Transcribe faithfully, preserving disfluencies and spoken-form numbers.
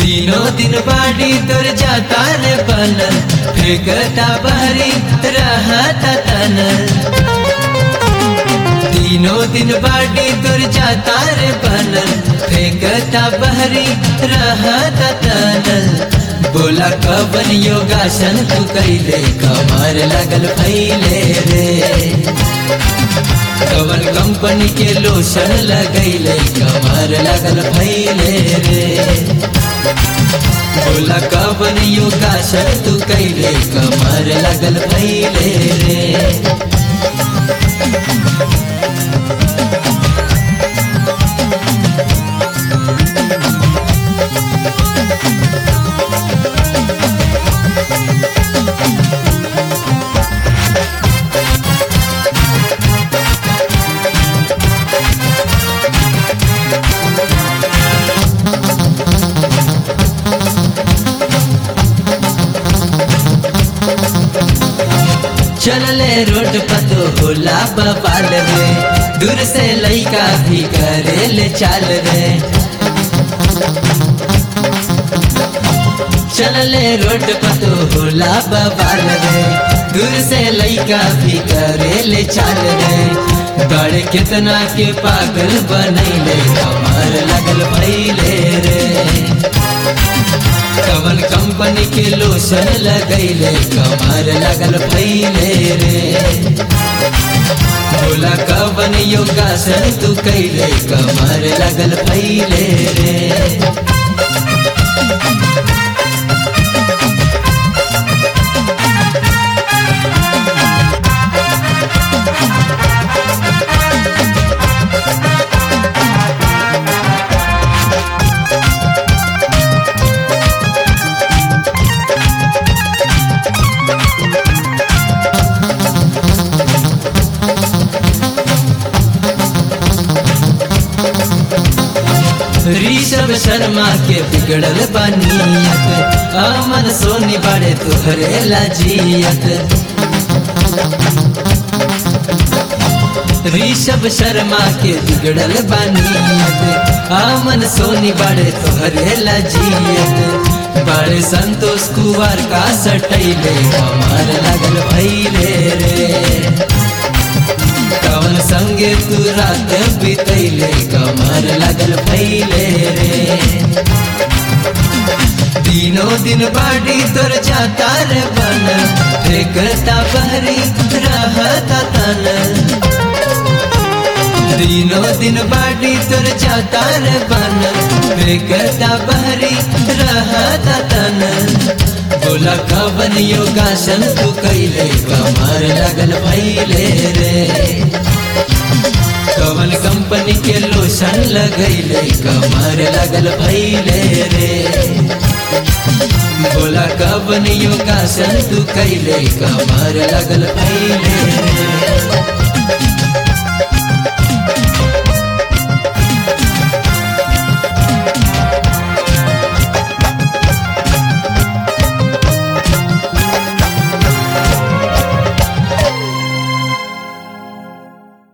तीनों दिन बाड़ी तोर जाता रे बनल फेंकता बहरी रहता तनल। तीनों दिन बाड़ी तोर जाता रे बनल फेंकता बहरी रहता तनल। बोला कवन योगासन तू कैले कमर लगल फैले रे। कवन कंपनी के लोशन लगैले कमर लगल फैले रे। बोला कवन योगासन तू कैले कमर लगल फैले रे। चलले रोड पतो होला बवाल रे। दूर से लइका भी करे ले चाल रे। चलले रोड पतो होला बवाल रे। दूर से लइका भी करे ले चाल रे। बड़े कितना के पागल बनैले कमर लगल फैले रे। कवन कंपनी के लोशन लगैले कमर लगल फैले रे। बोला कवन योगासन तू कैले कमर लगल फैले रे। ऋषभ शर्मा के बिगड़ल बनियत अमन सोनी बड़े तोहरे लाजियत। ऋषभ शर्मा के बिगड़ल बनियत अमन सोनी बड़े तोहरे लाजियत। बड़े संतोष कुंवर का सटैले कमर लगल फैले रे। कवन संगे तू रात बितैले कमर लगल फैले रे। तीनों दिन बाड़ी तोर जाता रे बनल फेंकता बहरी रहता तनल। तीनों दिन बाड़ी तोर जाता रे बनल फेंकता बहरी रहता तनल। बोला कवन योगासन तू कैले कमर लगल फैले रे। कवन कंपनी के लोशन लगैले कमर लगल फैले रे। बोला कवन योगासन तू कैले कमर लगल फैले रे।